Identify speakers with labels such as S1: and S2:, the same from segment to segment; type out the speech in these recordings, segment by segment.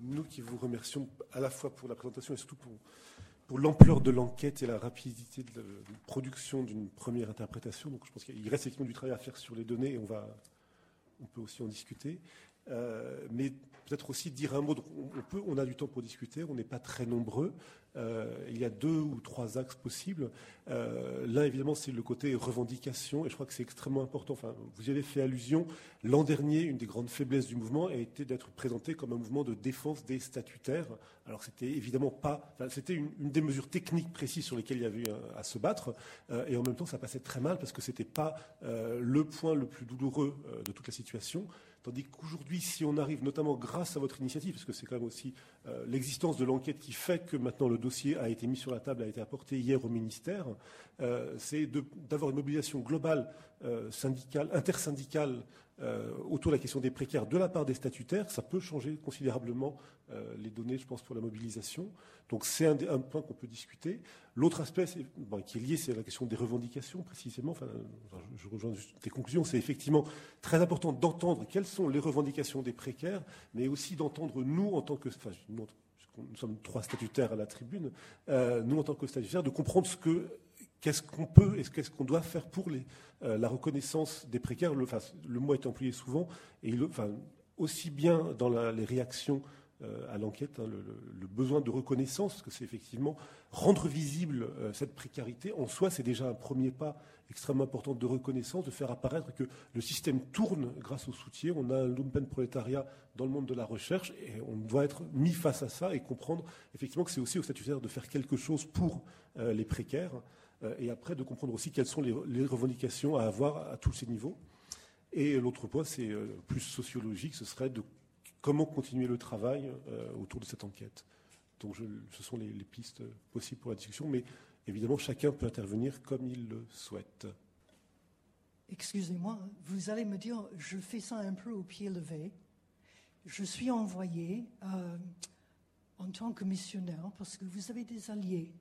S1: nous qui vous remercions à la fois pour la présentation et surtout pour l'ampleur de l'enquête et la rapidité de production d'une première interprétation. Donc je pense qu'il reste effectivement du travail à faire sur les données et on peut aussi en discuter. Mais peut-être aussi dire un mot. Donc on a du temps pour discuter, on n'est pas très nombreux. Il y a 2 ou 3 axes possibles. L'un, évidemment, c'est le côté revendication, et je crois que c'est extrêmement important. Enfin, vous y avez fait allusion. L'an dernier, une des grandes faiblesses du mouvement a été d'être présenté comme un mouvement de défense des statutaires. Alors, c'était évidemment pas. Enfin, c'était une des mesures techniques précises sur lesquelles il y avait eu à se battre, et en même temps, ça passait très mal parce que c'était pas le point le plus douloureux de toute la situation. Tandis qu'aujourd'hui, si on arrive, notamment grâce à votre initiative, parce que c'est quand même aussi l'existence de l'enquête qui fait que maintenant le dossier a été mis sur la table, a été apporté hier au ministère, c'est d'avoir une mobilisation globale, syndicale, intersyndicale, autour de la question des précaires de la part des statutaires. Ça peut changer considérablement les données, je pense, pour la mobilisation. Donc c'est un point qu'on peut discuter. L'autre aspect qui est lié, c'est la question des revendications, précisément. Enfin, je rejoins tes conclusions. C'est effectivement très important d'entendre quelles sont les revendications des précaires, mais aussi d'entendre nous, en tant que... Enfin, nous sommes 3 statutaires à la tribune, nous, en tant que statutaires, de comprendre qu'est-ce qu'on peut et qu'est-ce qu'on doit faire pour la reconnaissance des précaires. Le mot est employé souvent, et aussi bien dans les réactions à l'enquête, le besoin de reconnaissance, parce que c'est effectivement rendre visible cette précarité. En soi, c'est déjà un premier pas extrêmement important de reconnaissance, de faire apparaître que le système tourne grâce au soutien. On a un lumpenprolétariat dans le monde de la recherche, et on doit être mis face à ça et comprendre effectivement que c'est aussi aux statutaires de faire quelque chose pour les précaires, et après de comprendre aussi quelles sont les revendications à avoir à tous ces niveaux. Et l'autre point, c'est plus sociologique, ce serait de comment continuer le travail autour de cette enquête. Donc ce sont les pistes possibles pour la discussion, mais évidemment chacun peut intervenir comme il le souhaite.
S2: Excusez-moi, vous allez me dire, je fais ça un peu au pied levé. Je suis envoyé en tant que missionnaire parce que vous avez des alliés.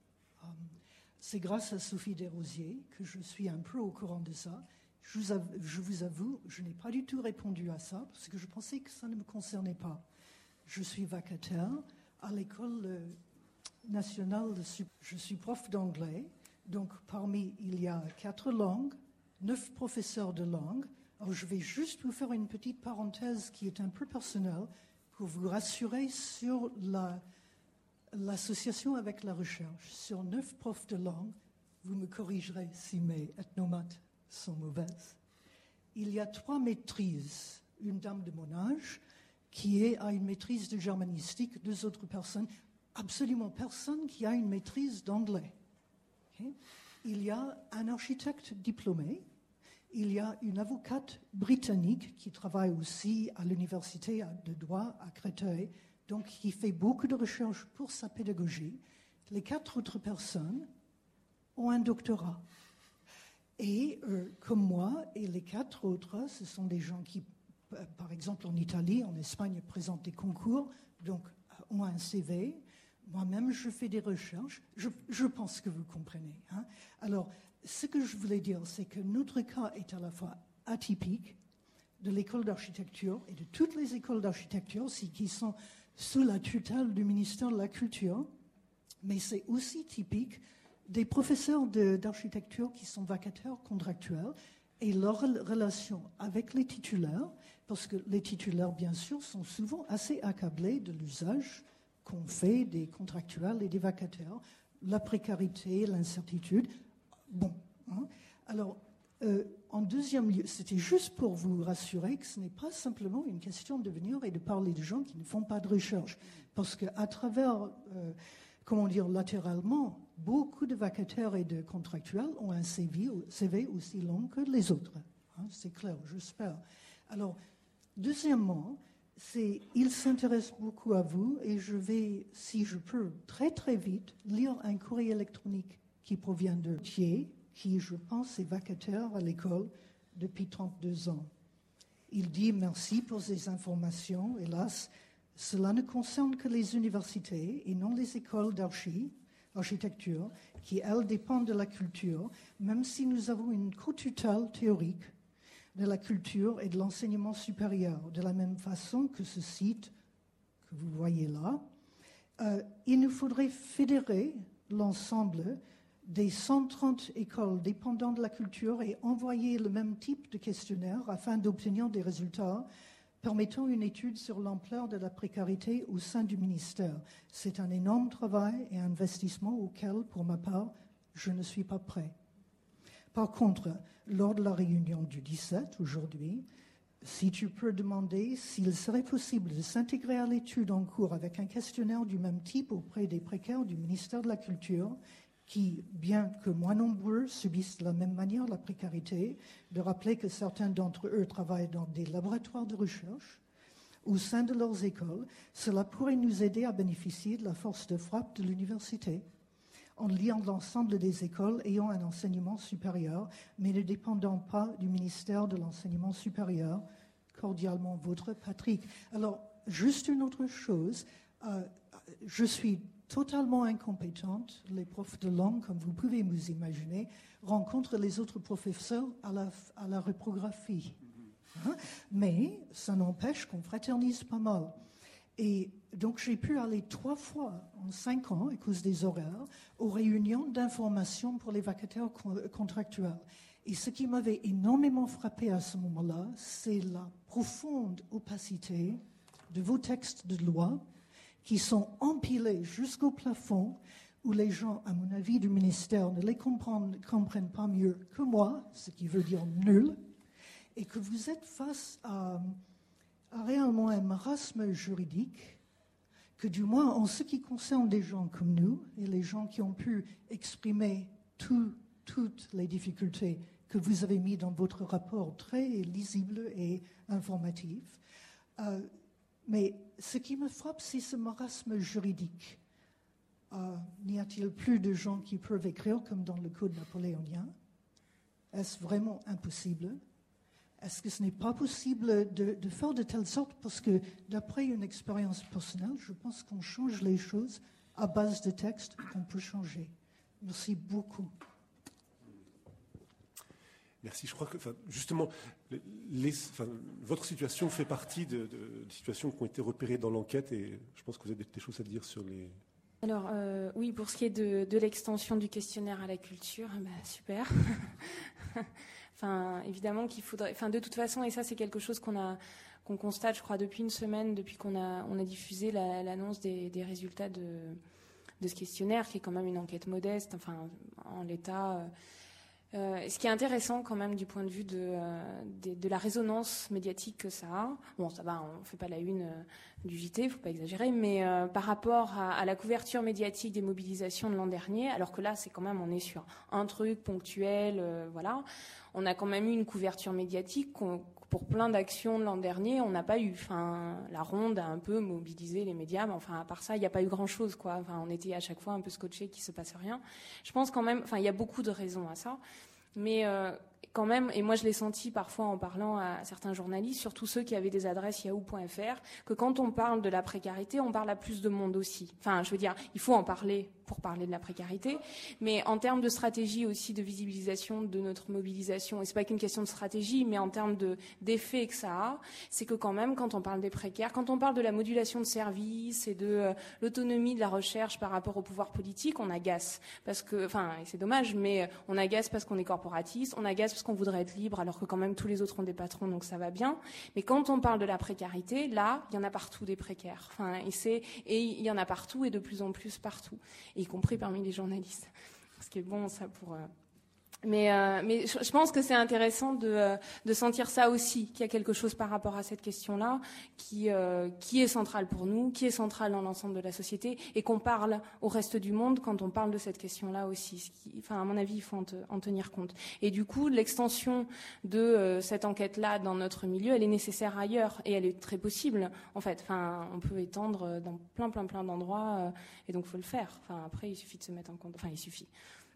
S2: C'est grâce à Sophie Desrosiers que je suis un peu au courant de ça. Je vous avoue, je n'ai pas du tout répondu à ça parce que je pensais que ça ne me concernait pas. Je suis vacataire à l'école nationale je suis prof d'anglais, donc il y a 4 langues, 9 professeurs de langue. Alors je vais juste vous faire une petite parenthèse qui est un peu personnelle pour vous rassurer sur l'association avec la recherche. Sur 9 profs de langue, vous me corrigerez si mes ethnomates sont mauvaises. Il y a 3 maîtrises. Une dame de mon âge qui a une maîtrise de germanistique, 2 autres personnes, absolument personne qui a une maîtrise d'anglais. Okay? Il y a un architecte diplômé, il y a une avocate britannique qui travaille aussi à l'université de droit à Créteil, donc qui fait beaucoup de recherches pour sa pédagogie. Les 4 autres personnes ont un doctorat. Et comme moi et les 4 autres, ce sont des gens qui, par exemple en Italie, en Espagne, présentent des concours, donc ont un CV. Moi-même, je fais des recherches. Je pense que vous comprenez. Hein. Alors, ce que je voulais dire, c'est que notre cas est à la fois atypique de l'école d'architecture et de toutes les écoles d'architecture qui sont sous la tutelle du ministère de la Culture, mais c'est aussi typique des professeurs d'architecture qui sont vacataires contractuels et leur relation avec les titulaires, parce que les titulaires, bien sûr, sont souvent assez accablés de l'usage qu'on fait des contractuels et des vacataires, la précarité, l'incertitude. Bon, hein. Alors, en deuxième lieu, c'était juste pour vous rassurer que ce n'est pas simplement une question de venir et de parler de gens qui ne font pas de recherche, parce qu'à travers... latéralement, beaucoup de vacataires et de contractuels ont un CV aussi long que les autres. Hein, c'est clair, j'espère. Alors, deuxièmement, il s'intéresse beaucoup à vous et je vais, si je peux, très très vite, lire un courrier électronique qui provient de Thiers, qui, je pense, est vacataire à l'école depuis 32 ans. Il dit « Merci pour ces informations, hélas ». Cela ne concerne que les universités et non les écoles d'architecture, qui, elles, dépendent de la culture, même si nous avons une co-tutelle théorique de la culture et de l'enseignement supérieur, de la même façon que ce site que vous voyez là, il nous faudrait fédérer l'ensemble des 130 écoles dépendantes de la culture et envoyer le même type de questionnaire afin d'obtenir des résultats permettant une étude sur l'ampleur de la précarité au sein du ministère. C'est un énorme travail et investissement auquel, pour ma part, je ne suis pas prêt. Par contre, lors de la réunion du 17, aujourd'hui, si tu peux demander s'il serait possible de s'intégrer à l'étude en cours avec un questionnaire du même type auprès des précaires du ministère de la Culture, qui, bien que moins nombreux, subissent de la même manière la précarité, de rappeler que certains d'entre eux travaillent dans des laboratoires de recherche au sein de leurs écoles, cela pourrait nous aider à bénéficier de la force de frappe de l'université, en liant l'ensemble des écoles ayant un enseignement supérieur, mais ne dépendant pas du ministère de l'enseignement supérieur. Cordialement votre Patrick. Alors, juste une autre chose, je suis totalement incompétente. Les profs de langue, comme vous pouvez vous imaginer, rencontrent les autres professeurs à la reprographie. Hein? Mais ça n'empêche qu'on fraternise pas mal. Et donc, j'ai pu aller 3 fois en 5 ans, à cause des horaires, aux réunions d'information pour les vacataires contractuels. Et ce qui m'avait énormément frappé à ce moment-là, c'est la profonde opacité de vos textes de loi qui sont empilés jusqu'au plafond, où les gens, à mon avis, du ministère ne les comprennent pas mieux que moi, ce qui veut dire nul, et que vous êtes face à réellement un marasme juridique que, du moins en ce qui concerne des gens comme nous et les gens qui ont pu exprimer toutes les difficultés que vous avez mis dans votre rapport très lisible et informatif. Mais ce qui me frappe, c'est ce marasme juridique. N'y a-t-il plus de gens qui peuvent écrire comme dans le Code napoléonien? Est-ce vraiment impossible? Est-ce que ce n'est pas possible de faire de telle sorte? Parce que d'après une expérience personnelle, je pense qu'on change les choses à base de textes qu'on peut changer. Merci beaucoup.
S1: Merci. Je crois que, justement, votre situation fait partie de situations qui ont été repérées dans l'enquête et je pense que vous avez des choses à dire sur les...
S3: Alors, oui, pour ce qui est de l'extension du questionnaire à la culture, super. Évidemment qu'il faudrait... de toute façon, et ça, c'est quelque chose qu'on constate, je crois, depuis une semaine, depuis qu'on a diffusé l'annonce des résultats de ce questionnaire, qui est quand même une enquête modeste, en l'état... ce qui est intéressant quand même du point de vue de la résonance médiatique que ça a, bon ça va, on ne fait pas la une du JT, il ne faut pas exagérer, mais par rapport à la couverture médiatique des mobilisations de l'an dernier, alors que là c'est quand même, on est sur un truc ponctuel, voilà, on a quand même eu une couverture médiatique pour plein d'actions de l'an dernier, on n'a pas eu. La ronde a un peu mobilisé les médias, mais à part ça, il n'y a pas eu grand-chose, quoi. On était à chaque fois un peu scotchés qu'il ne se passe rien. Je pense quand même, il y a beaucoup de raisons à ça, mais quand même, et moi je l'ai senti parfois en parlant à certains journalistes, surtout ceux qui avaient des adresses yahoo.fr, que quand on parle de la précarité, on parle à plus de monde aussi. Je veux dire, il faut en parler pour parler de la précarité, mais en termes de stratégie aussi de visibilisation de notre mobilisation, et c'est pas qu'une question de stratégie, mais en termes d'effet que ça a, c'est que quand même, quand on parle des précaires, quand on parle de la modulation de services et de l'autonomie de la recherche par rapport au pouvoir politique, on agace. Parce que, et c'est dommage, mais on agace parce qu'on est corporatiste, on agace parce qu'on voudrait être libre, alors que quand même tous les autres ont des patrons, donc ça va bien. Mais quand on parle de la précarité, là, il y en a partout des précaires. Et il y en a partout et de plus en plus partout, y compris parmi les journalistes. Ce qui est bon, ça, pour... Mais je pense que c'est intéressant de sentir ça aussi, qu'il y a quelque chose par rapport à cette question-là qui est centrale pour nous, qui est centrale dans l'ensemble de la société, et qu'on parle au reste du monde quand on parle de cette question-là aussi. À mon avis, il faut en tenir compte. Et du coup, l'extension de cette enquête-là dans notre milieu, elle est nécessaire ailleurs, et elle est très possible, en fait. On peut étendre dans plein d'endroits, et donc il faut le faire. Après, il suffit de se mettre en compte. Il suffit.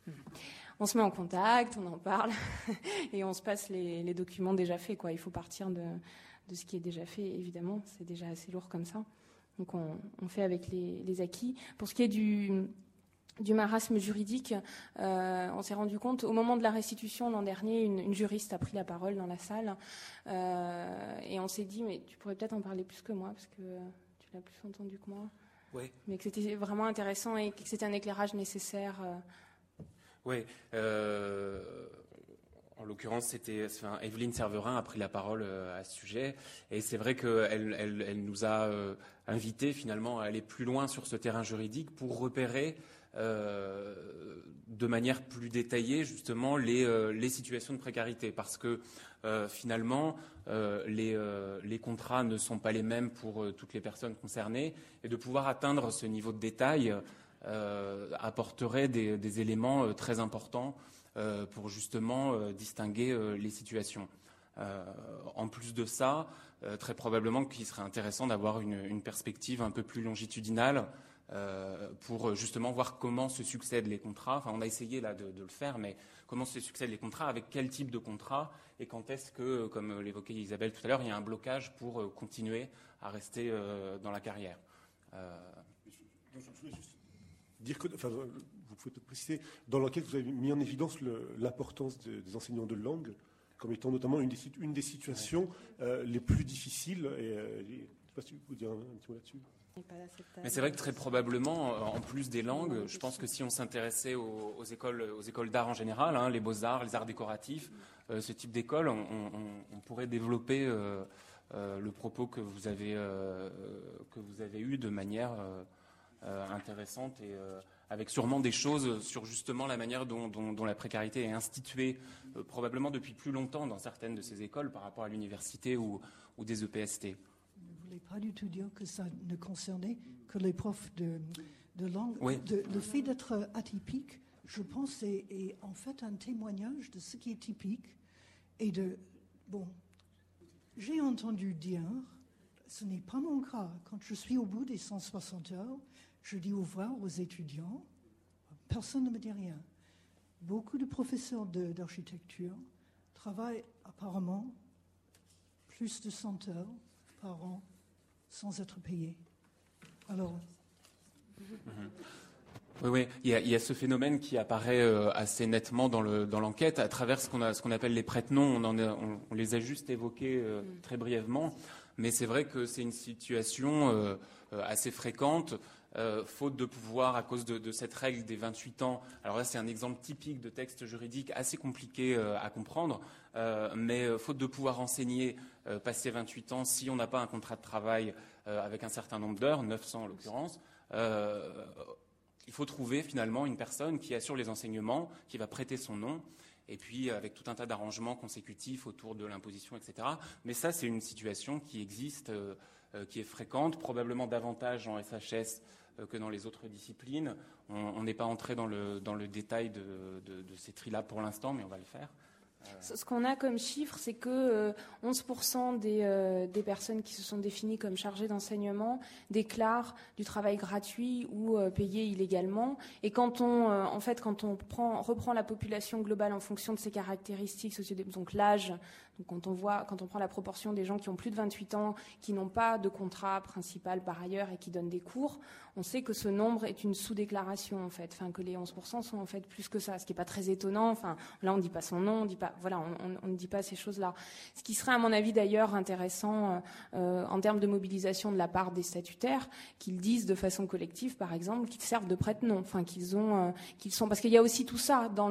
S3: On se met en contact, on en parle et on se passe les documents déjà faits, quoi. Il faut partir de ce qui est déjà fait, évidemment. C'est déjà assez lourd comme ça. Donc on fait avec les acquis. Pour ce qui est du marasme juridique, on s'est rendu compte, au moment de la restitution l'an dernier, une juriste a pris la parole dans la salle et on s'est dit, mais tu pourrais peut-être en parler plus que moi parce que tu l'a plus entendu que moi.
S4: Oui.
S3: Mais que c'était vraiment intéressant et que c'était un éclairage nécessaire.
S4: Oui. En l'occurrence, Evelyne Serverin a pris la parole à ce sujet, et c'est vrai qu'elle nous a invités finalement à aller plus loin sur ce terrain juridique pour repérer de manière plus détaillée justement les situations de précarité, parce que finalement les contrats ne sont pas les mêmes pour toutes les personnes concernées, et de pouvoir atteindre ce niveau de détail apporterait des éléments très importants pour justement distinguer les situations. En plus de ça, très probablement qu'il serait intéressant d'avoir une perspective un peu plus longitudinale pour justement voir comment se succèdent les contrats. Enfin, on a essayé là de le faire, mais comment se succèdent les contrats, avec quel type de contrat, et quand est-ce que, comme l'évoquait Isabelle tout à l'heure, il y a un blocage pour continuer à rester dans la carrière.
S1: Je voulais juste dire que, enfin, vous pouvez peut-être préciser, dans l'enquête, vous avez mis en évidence l'importance des enseignants de langue comme étant notamment une des situations les plus difficiles. Et je ne sais pas si vous pouvez dire un petit mot là-dessus.
S4: Mais c'est vrai que très probablement, en plus des langues, je pense que si on s'intéressait aux écoles d'art en général, hein, les beaux-arts, les arts décoratifs, ce type d'école, on pourrait développer le propos que vous avez eu de manière intéressante, et avec sûrement des choses sur justement la manière dont la précarité est instituée, probablement depuis plus longtemps dans certaines de ces écoles par rapport à l'université ou des EPST.
S2: Je ne voulais pas du tout dire que ça ne concernait que les profs de langue.
S4: Oui.
S2: Le fait d'être atypique, je pense, est en fait un témoignage de ce qui est typique. Et j'ai entendu dire, ce n'est pas mon cas, quand je suis au bout des 160 heures, je dis au revoir aux étudiants, personne ne me dit rien. Beaucoup de professeurs d'architecture travaillent apparemment plus de 100 heures par an sans être payés. Alors...
S4: Oui, il y a ce phénomène qui apparaît assez nettement dans l'enquête à travers ce qu'on appelle les prête-noms. On les a juste évoqués très brièvement, mais c'est vrai que c'est une situation assez fréquente, faute de pouvoir, à cause de cette règle des 28 ans. Alors là, c'est un exemple typique de texte juridique assez compliqué à comprendre, mais faute de pouvoir enseigner passé 28 ans, si on n'a pas un contrat de travail avec un certain nombre d'heures, 900 en l'occurrence, il faut trouver finalement une personne qui assure les enseignements, qui va prêter son nom, et puis avec tout un tas d'arrangements consécutifs autour de l'imposition, etc. Mais ça, c'est une situation qui existe, qui est fréquente, probablement davantage en SHS que dans les autres disciplines. On n'est pas entré dans le détail de ces tris-là pour l'instant, mais on va le faire.
S3: Ce qu'on a comme chiffre, c'est que 11% des personnes qui se sont définies comme chargées d'enseignement déclarent du travail gratuit ou payé illégalement. Et quand on reprend la population globale en fonction de ses caractéristiques, donc l'âge, donc quand on prend la proportion des gens qui ont plus de 28 ans, qui n'ont pas de contrat principal par ailleurs et qui donnent des cours, on sait que ce nombre est une sous-déclaration en fait, que les 11% sont en fait plus que ça, ce qui n'est pas très étonnant. Là on ne dit pas son nom, on ne dit pas ces choses-là. Ce qui serait à mon avis d'ailleurs intéressant en termes de mobilisation de la part des statutaires, qu'ils disent de façon collective par exemple qu'ils servent de prête-nom, qu'ils sont, parce qu'il y a aussi tout ça dans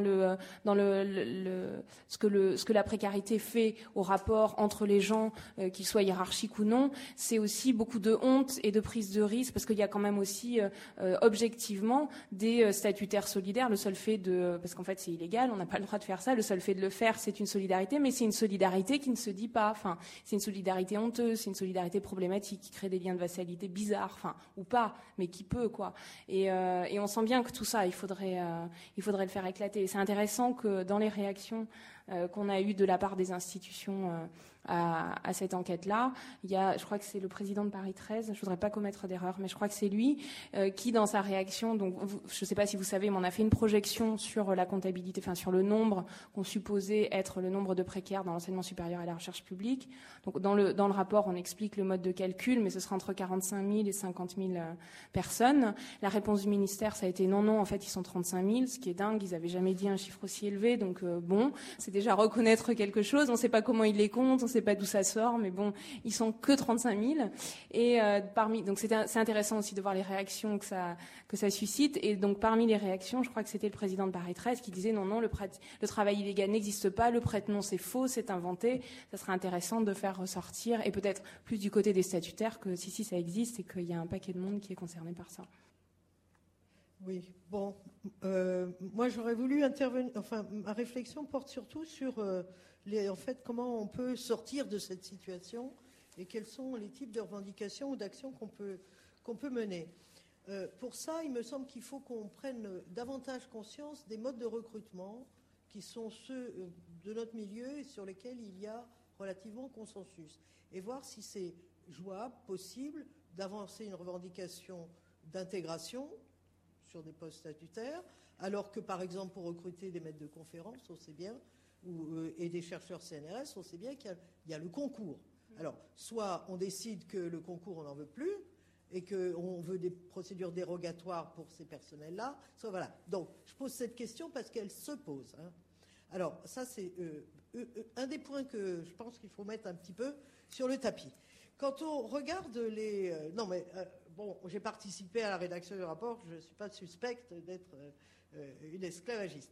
S3: ce que la précarité fait au rapport entre les gens, qu'ils soient hiérarchiques ou non. C'est aussi beaucoup de honte et de prise de risque, parce qu'il y a quand même aussi objectivement des statutaires solidaires. Le seul fait parce qu'en fait c'est illégal, on n'a pas le droit de faire ça, le seul fait de le faire c'est une solidarité, mais c'est une solidarité qui ne se dit pas, c'est une solidarité honteuse, c'est une solidarité problématique qui crée des liens de vassalité bizarres, ou pas, mais qui peut quoi. Et on sent bien que tout ça il faudrait le faire éclater. Et c'est intéressant que dans les réactions qu'on a eues de la part des institutions à cette enquête-là, je crois que c'est le président de Paris 13, je voudrais pas commettre d'erreur, mais je crois que c'est lui qui, dans sa réaction, donc je ne sais pas si vous savez, mais on a fait une projection sur la comptabilité, sur le nombre qu'on supposait être le nombre de précaires dans l'enseignement supérieur et la recherche publique. Donc dans le rapport, on explique le mode de calcul, mais ce sera entre 45 000 et 50 000 personnes. La réponse du ministère, ça a été non, en fait, ils sont 35 000, ce qui est dingue, ils n'avaient jamais dit un chiffre aussi élevé, donc c'est déjà reconnaître quelque chose. On ne sait pas comment ils les comptent, on ne sais pas d'où ça sort, mais bon, ils sont que 35 000. Et donc c'est intéressant aussi de voir les réactions que ça suscite. Et donc parmi les réactions, je crois que c'était le président de Paris 13 qui disait non, le travail illégal n'existe pas, le prête-nom c'est faux, c'est inventé. Ça serait intéressant de faire ressortir, et peut-être plus du côté des statutaires, que si ça existe et qu'il y a un paquet de monde qui est concerné par ça.
S5: Oui, bon, moi j'aurais voulu intervenir, enfin ma réflexion porte surtout sur en fait, comment on peut sortir de cette situation et quels sont les types de revendications ou d'actions qu'on peut mener. Pour ça, il me semble qu'il faut qu'on prenne davantage conscience des modes de recrutement qui sont ceux de notre milieu et sur lesquels il y a relativement consensus, et voir si c'est jouable, possible, d'avancer une revendication d'intégration sur des postes statutaires, alors que, par exemple, pour recruter des maîtres de conférences, on sait bien, et des chercheurs CNRS, on sait bien qu'il y a le concours. Alors, soit on décide que le concours, on n'en veut plus, et qu'on veut des procédures dérogatoires pour ces personnels-là, soit voilà. Donc, je pose cette question parce qu'elle se pose. Hein. Alors, ça, c'est un des points que je pense qu'il faut mettre un petit peu sur le tapis. Quand on regarde les... bon, j'ai participé à la rédaction du rapport, je ne suis pas suspecte d'être une esclavagiste.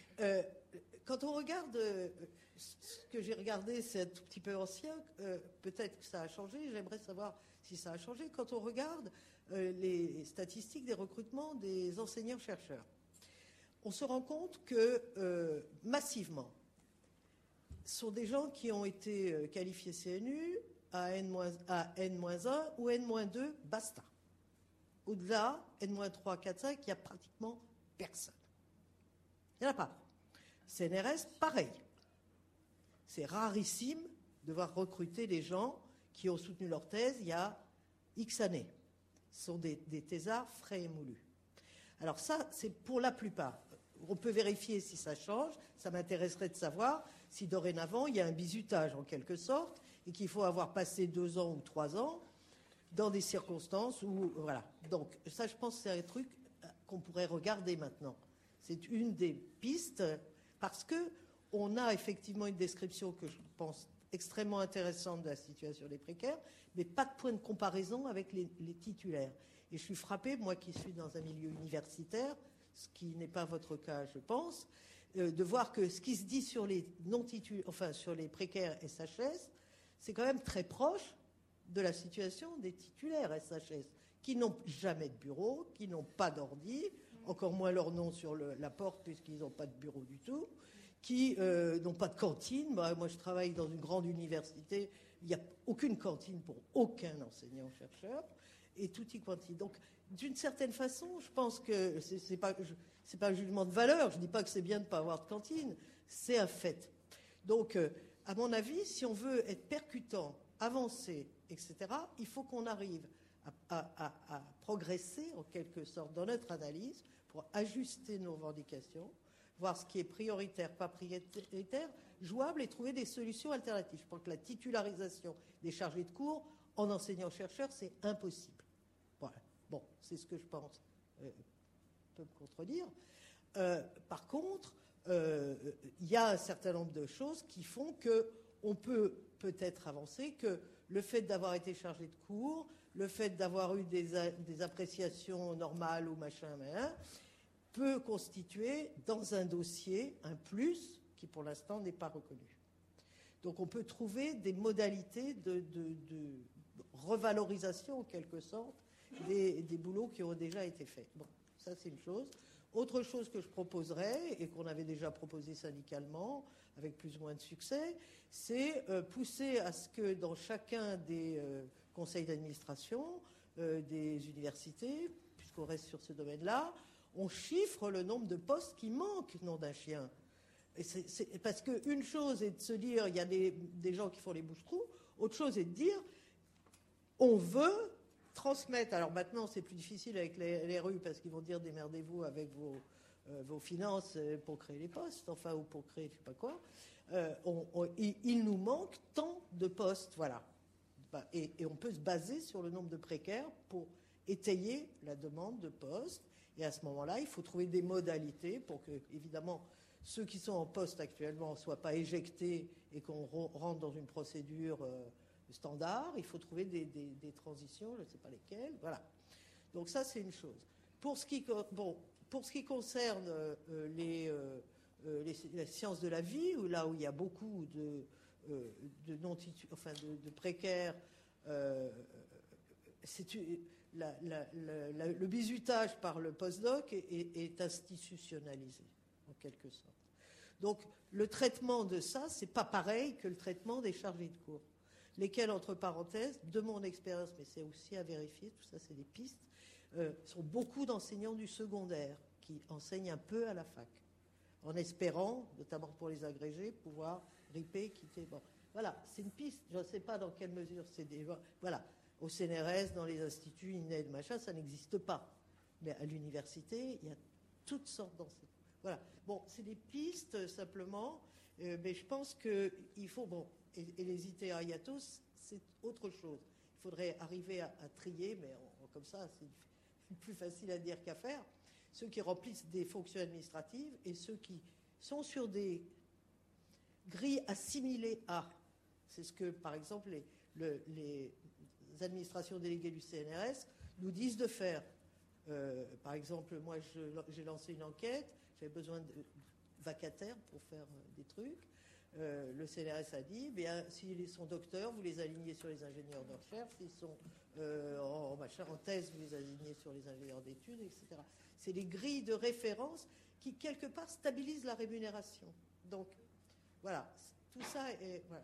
S5: Quand on regarde ce que j'ai regardé, c'est un tout petit peu ancien, peut-être que ça a changé, j'aimerais savoir si ça a changé. Quand on regarde les statistiques des recrutements des enseignants-chercheurs, on se rend compte que massivement, ce sont des gens qui ont été qualifiés CNU à N-1 ou N-2, basta. Au-delà, N-3, 4, 5, il n'y a pratiquement personne. Il n'y en a pas. CNRS, pareil. C'est rarissime de voir recruter des gens qui ont soutenu leur thèse il y a X années. Ce sont des thésards frais et moulus. Alors ça, c'est pour la plupart. On peut vérifier si ça change. Ça m'intéresserait de savoir si dorénavant, il y a un bizutage en quelque sorte et qu'il faut avoir passé 2 ans ou 3 ans dans des circonstances où... Voilà. Donc ça, je pense que c'est un truc qu'on pourrait regarder maintenant. C'est une des pistes parce qu'on a effectivement une description que je pense extrêmement intéressante de la situation des précaires, mais pas de point de comparaison avec les titulaires. Et je suis frappée, moi qui suis dans un milieu universitaire, ce qui n'est pas votre cas, je pense, de voir que ce qui se dit sur les non-titulaires, enfin sur les précaires SHS, c'est quand même très proche de la situation des titulaires SHS, qui n'ont jamais de bureau, qui n'ont pas d'ordi, encore moins leur nom sur la porte puisqu'ils n'ont pas de bureau du tout, qui n'ont pas de cantine. Moi, je travaille dans une grande université, il n'y a aucune cantine pour aucun enseignant-chercheur, et tutti quanti. Donc, d'une certaine façon, je pense que c'est pas un jugement de valeur. Je ne dis pas que c'est bien de ne pas avoir de cantine, c'est un fait. Donc, à mon avis, si on veut être percutant, avancer, etc., il faut qu'on arrive à progresser en quelque sorte dans notre analyse pour ajuster nos revendications, voir ce qui est prioritaire, pas prioritaire, jouable et trouver des solutions alternatives. Je pense que la titularisation des chargés de cours en enseignant-chercheur, c'est impossible. Voilà. Bon, c'est ce que je pense. Peut me contredire. Par contre, il y a un certain nombre de choses qui font qu'on peut-être avancer, que le fait d'avoir été chargé de cours, le fait d'avoir eu des appréciations normales ou machin, peut constituer dans un dossier un plus qui pour l'instant n'est pas reconnu. Donc on peut trouver des modalités de revalorisation en quelque sorte des boulots qui ont déjà été faits. Bon, ça c'est une chose. Autre chose que je proposerais, et qu'on avait déjà proposé syndicalement, avec plus ou moins de succès, c'est pousser à ce que dans chacun des conseils d'administration des universités, puisqu'on reste sur ce domaine-là, on chiffre le nombre de postes qui manquent, nom d'un chien. Et parce qu'une chose est de se dire, il y a des gens qui font les bouches-trous, autre chose est de dire, on veut transmettre. Alors maintenant, c'est plus difficile avec les rues parce qu'ils vont dire démerdez-vous avec vos finances pour créer les postes, enfin, ou pour créer je ne sais pas quoi. Il nous manque tant de postes, voilà. Et on peut se baser sur le nombre de précaires pour étayer la demande de postes. Et à ce moment-là, il faut trouver des modalités pour que, évidemment, ceux qui sont en poste actuellement ne soient pas éjectés et qu'on rentre dans une procédure standard. Il faut trouver des transitions, je ne sais pas lesquelles. Voilà. Donc ça, c'est une chose. Pour ce qui concerne les sciences de la vie, là où il y a beaucoup de précaires, le bizutage par le postdoc est institutionnalisé, en quelque sorte. Donc, le traitement de ça, c'est pas pareil que le traitement des chargés de cours, lesquels, entre parenthèses, de mon expérience, mais c'est aussi à vérifier, tout ça, c'est des pistes, sont beaucoup d'enseignants du secondaire qui enseignent un peu à la fac, en espérant, notamment pour les agrégés, pouvoir riper, quitter. Bon, voilà, c'est une piste. Je ne sais pas dans quelle mesure c'est des. Voilà, au CNRS, dans les instituts INED, machin, ça n'existe pas. Mais à l'université, il y a toutes sortes d'enseignants. Voilà. Bon, c'est des pistes simplement, mais je pense qu'il faut. Bon, et les ITA IATOS, c'est autre chose. Il faudrait arriver à trier, mais comme ça, c'est plus facile à dire qu'à faire. Ceux qui remplissent des fonctions administratives et ceux qui sont sur des grilles assimilées à. C'est ce que, par exemple, les administrations déléguées du CNRS nous disent de faire. Par exemple, moi, j'ai lancé une enquête, j'avais besoin de vacataires pour faire des trucs. Le CNRS a dit, bien, s'ils sont docteurs, vous les alignez sur les ingénieurs de recherche, s'ils sont en thèse, vous les alignez sur les ingénieurs d'études, etc. C'est les grilles de référence qui, quelque part, stabilisent la rémunération. Donc, voilà, tout ça est... Voilà.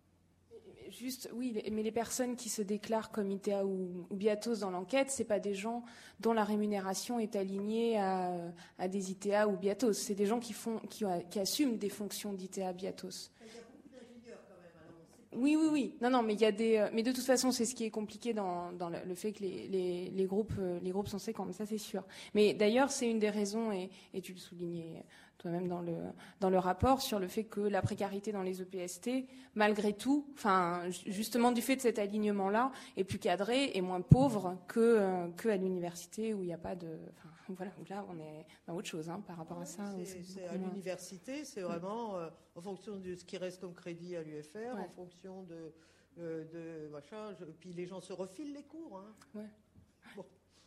S3: Juste, oui, mais les personnes qui se déclarent comme ITA ou BIATOS dans l'enquête, c'est pas des gens dont la rémunération est alignée à des ITA ou BIATOS. C'est des gens qui assument des fonctions d'ITA BIATOS.
S5: Il y a beaucoup d'ingénieurs quand même.
S3: Alors oui. Non, mais il y a mais de toute façon, c'est ce qui est compliqué dans le fait que les groupes sont séquents, mais ça c'est sûr. Mais d'ailleurs, c'est une des raisons, et tu le soulignais toi-même dans le rapport, sur le fait que la précarité dans les EPST, malgré tout, enfin, justement du fait de cet alignement-là, est plus cadrée et moins pauvre que à l'université où il n'y a pas de, enfin, voilà, où là on est dans autre chose, par rapport à ça.
S5: C'est à l'université, c'est vraiment en fonction de ce qui reste comme crédit à l'UFR, en fonction de machin. Puis les gens se refilent les cours.
S3: Ouais.
S5: Bon.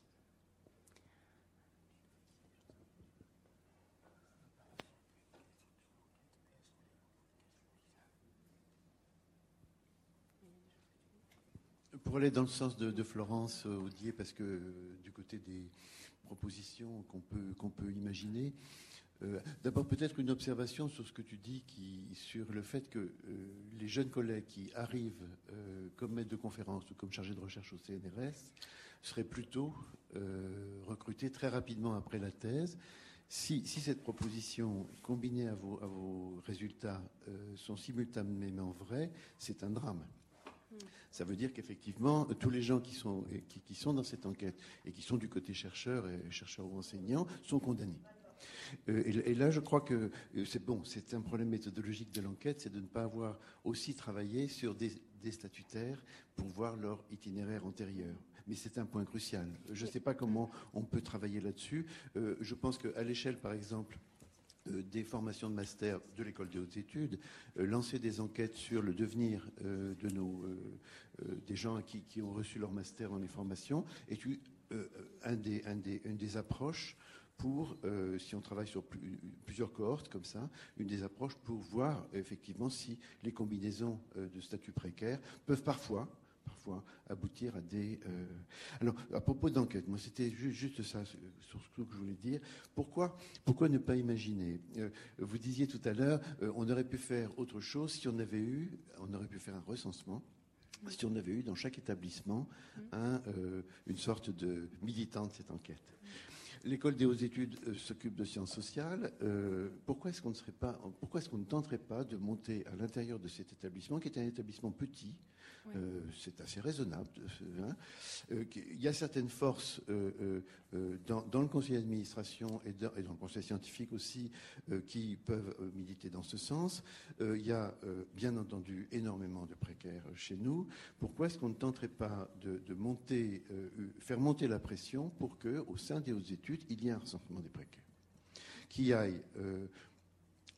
S6: Pour aller dans le sens de Florence Audier, parce que du côté des propositions qu'on peut imaginer, d'abord peut-être une observation sur ce que tu dis, sur le fait que les jeunes collègues qui arrivent comme maîtres de conférence ou comme chargés de recherche au CNRS seraient plutôt recrutés très rapidement après la thèse. Si cette proposition, combinée à vos résultats, sont simultanément vraies, c'est un drame. Ça veut dire qu'effectivement, tous les gens qui sont dans cette enquête et qui sont du côté chercheurs ou enseignants sont condamnés. Et là, je crois que c'est un problème méthodologique de l'enquête, c'est de ne pas avoir aussi travaillé sur des statutaires pour voir leur itinéraire antérieur. Mais c'est un point crucial. Je ne sais pas comment on peut travailler là-dessus. Je pense qu'à l'échelle, par exemple, des formations de master de l'école des hautes études, lancer des enquêtes sur le devenir des gens qui ont reçu leur master dans les formations est une des approches pour, si on travaille sur plusieurs cohortes comme ça, une des approches pour voir effectivement si les combinaisons de statuts précaires peuvent parfois aboutir à des... Alors, à propos d'enquête, moi, c'était juste ça, sur ce que je voulais dire. Pourquoi ne pas imaginer vous disiez tout à l'heure, on aurait pu faire autre chose si on aurait pu faire un recensement, si on avait eu dans chaque établissement une sorte de militant de cette enquête. L'école des hautes études s'occupe de sciences sociales. Pourquoi est-ce qu'on ne tenterait pas de monter à l'intérieur de cet établissement, qui est un établissement petit, c'est assez raisonnable. Il y a certaines forces dans le conseil d'administration et dans le conseil scientifique aussi qui peuvent militer dans ce sens. Il y a bien entendu énormément de précaires chez nous. Pourquoi est-ce qu'on ne tenterait pas de faire monter la pression pour qu'au sein des hautes études, il y ait un recensement des précaires qui aille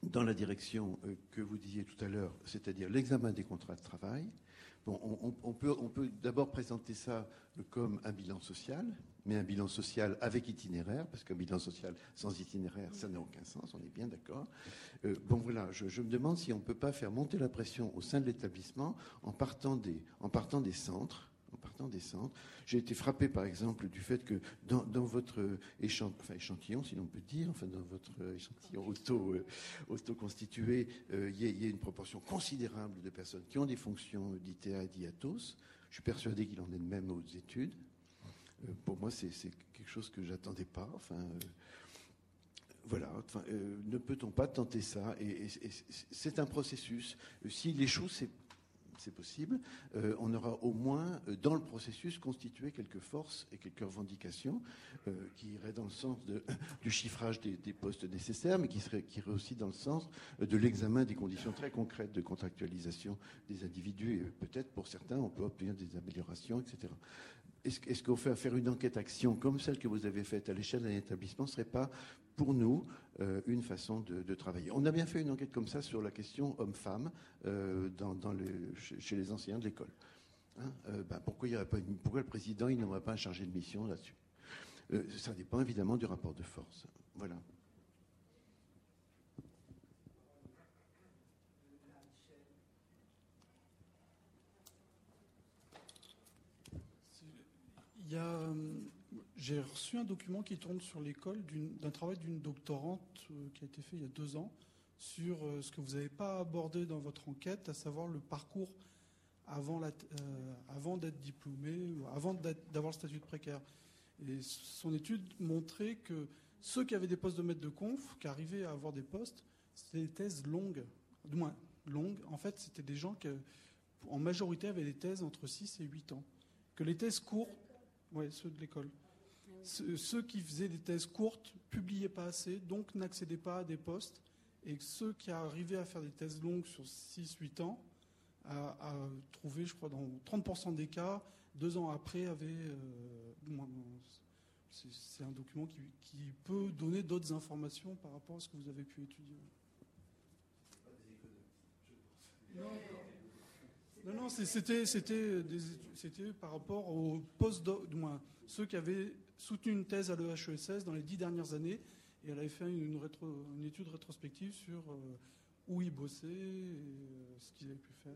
S6: dans la direction que vous disiez tout à l'heure, c'est-à-dire l'examen des contrats de travail. Bon, on peut d'abord présenter ça comme un bilan social, mais un bilan social avec itinéraire, parce qu'un bilan social sans itinéraire, ça n'a aucun sens, on est bien d'accord. Bon voilà, je me demande si on ne peut pas faire monter la pression au sein de l'établissement en partant des centres. J'ai été frappé, par exemple, du fait que dans votre échantillon, si l'on peut dire, enfin dans votre échantillon auto-constitué, il y a une proportion considérable de personnes qui ont des fonctions d'ITA et d'IATOS. Je suis persuadé qu'il en est de même aux études. Pour moi, c'est quelque chose que j'attendais pas. Voilà. Ne peut-on pas tenter ça ? Et c'est un processus. S'il échoue, c'est possible. On aura au moins, dans le processus, constitué quelques forces et quelques revendications qui iraient dans le sens du chiffrage des postes nécessaires, mais qui iraient aussi dans le sens de l'examen des conditions très concrètes de contractualisation des individus. Et peut-être, pour certains, on peut obtenir des améliorations, etc. Est-ce qu'on fait faire une enquête-action comme celle que vous avez faite à l'échelle d'un établissement ne serait pas, pour nous, une façon de travailler? On a bien fait une enquête comme ça sur la question homme-femme chez les enseignants de l'école. Pourquoi le président n'aurait pas un chargé de mission là-dessus? Ça dépend évidemment du rapport de force. Voilà.
S7: J'ai reçu un document qui tourne sur l'école d'un travail d'une doctorante qui a été fait il y a 2 ans sur ce que vous n'avez pas abordé dans votre enquête, à savoir le parcours avant d'être diplômé, ou avant d'avoir le statut de précaire. Et son étude montrait que ceux qui avaient des postes de maître de conf, qui arrivaient à avoir des postes, c'était des thèses longues, du moins longues. En fait, c'était des gens qui, en majorité, avaient des thèses entre 6 et 8 ans. Que les thèses courtes, ouais, ceux de l'école, ceux qui faisaient des thèses courtes publiaient pas assez, donc n'accédaient pas à des postes. Et ceux qui arrivaient à faire des thèses longues sur 6-8 ans, à trouver, je crois, dans 30% des cas, 2 ans après, avaient... c'est un document qui peut donner d'autres informations par rapport à ce que vous avez pu étudier. Non, c'était par rapport aux post-doc, du moins ceux qui avaient soutenu une thèse à l'EHESS dans les 10 dernières années, et elle avait fait une étude rétrospective sur où ils bossaient et ce qu'ils avaient pu faire.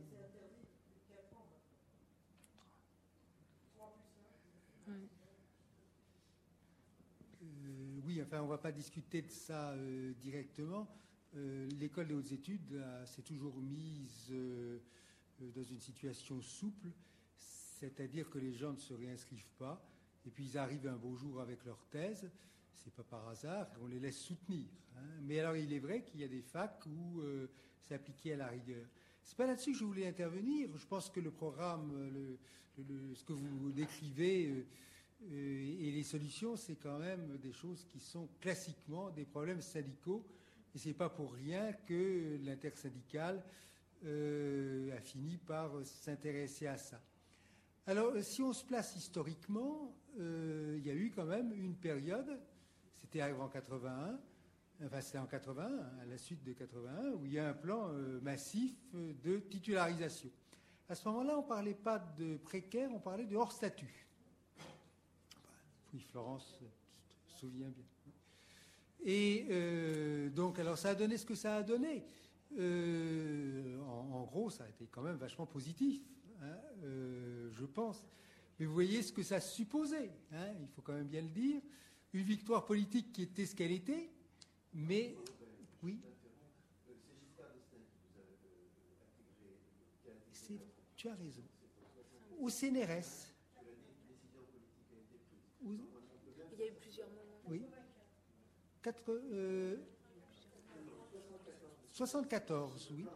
S8: Oui, enfin, on ne va pas discuter de ça directement. L'école des hautes études s'est toujours mise dans une situation souple, c'est-à-dire que les gens ne se réinscrivent pas, et puis ils arrivent un beau jour avec leur thèse. C'est pas par hasard qu'on les laisse soutenir. Mais alors, il est vrai qu'il y a des facs où c'est appliqué à la rigueur. C'est pas là-dessus que je voulais intervenir. Je pense que le programme, ce que vous décrivez et les solutions, c'est quand même des choses qui sont classiquement des problèmes syndicaux. Et c'est pas pour rien que l'intersyndicale a fini par s'intéresser à ça. Alors, si on se place historiquement, il y a eu quand même une période, c'était en 81, enfin c'était en 81, à la suite de 81, où il y a un plan massif de titularisation. À ce moment-là, on ne parlait pas de précaire, on parlait de hors-statut. Oui, Florence se souvient bien. Et donc, alors ça a donné ce que ça a donné. En gros, ça a été quand même vachement positif, je pense. Mais vous voyez ce que ça supposait, il faut quand même bien le dire. Une victoire politique qui était ce qu'elle était, mais... Oui. Tu as raison. Au CNRS. Il
S3: y a eu plusieurs moments.
S8: Oui. 74, oui.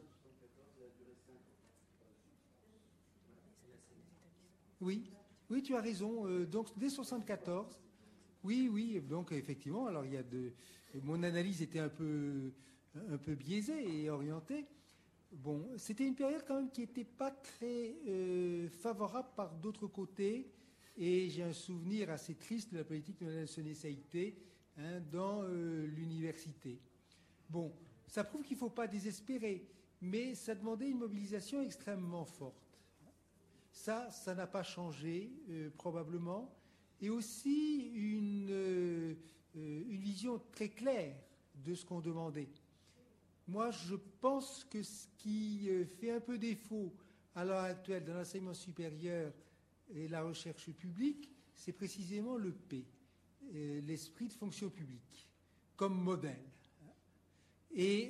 S8: Oui, tu as raison. Donc, dès 74, oui. Donc, effectivement, alors il y a mon analyse était un peu biaisée et orientée. Bon, c'était une période quand même qui n'était pas très favorable par d'autres côtés. Et j'ai un souvenir assez triste de la politique de la nationalité dans l'université. Bon, ça prouve qu'il ne faut pas désespérer, mais ça demandait une mobilisation extrêmement forte. Ça n'a pas changé, probablement, et aussi une vision très claire de ce qu'on demandait. Moi, je pense que ce qui fait un peu défaut à l'heure actuelle dans l'enseignement supérieur et la recherche publique, c'est précisément le P, l'esprit de fonction publique, comme modèle. Et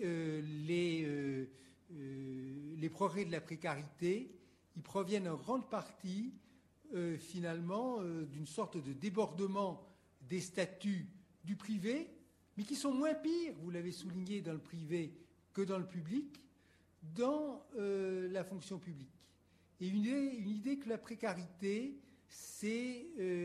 S8: les progrès de la précarité, ils proviennent en grande partie, finalement, d'une sorte de débordement des statuts du privé, mais qui sont moins pires, vous l'avez souligné, dans le privé que dans le public, dans la fonction publique. Et une idée que la précarité, c'est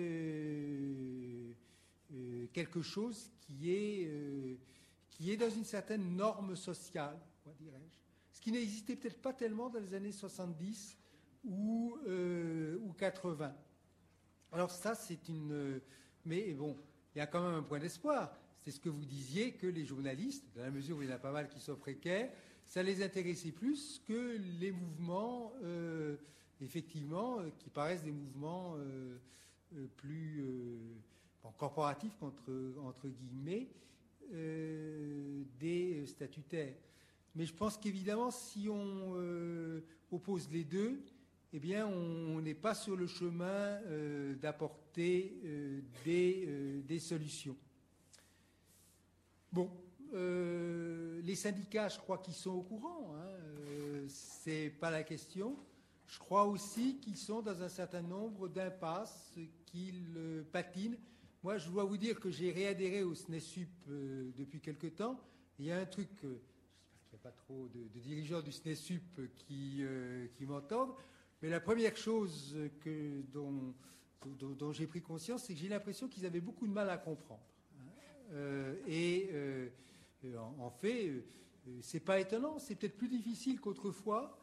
S8: quelque chose qui est dans une certaine norme sociale, dirais-je. Ce qui n'existait peut-être pas tellement dans les années 70 ou 80. Alors ça, c'est une... Mais bon, il y a quand même un point d'espoir. C'est ce que vous disiez, que les journalistes, dans la mesure où il y en a pas mal qui sont précaires, ça les intéressait plus que les mouvements, effectivement, qui paraissent des mouvements plus corporatifs, entre guillemets, des statutaires. Mais je pense qu'évidemment, si on oppose les deux, eh bien, on n'est pas sur le chemin d'apporter des solutions. Bon, les syndicats, je crois qu'ils sont au courant, c'est pas la question. Je crois aussi qu'ils sont dans un certain nombre d'impasses, qu'ils patinent. Moi, je dois vous dire que j'ai réadhéré au SNESUP depuis quelque temps. Il y a un truc, j'espère qu'il n'y a pas trop de dirigeants du SNESUP qui m'entendent, mais la première chose dont j'ai pris conscience, c'est que j'ai l'impression qu'ils avaient beaucoup de mal à comprendre. En fait, c'est pas étonnant, c'est peut-être plus difficile qu'autrefois.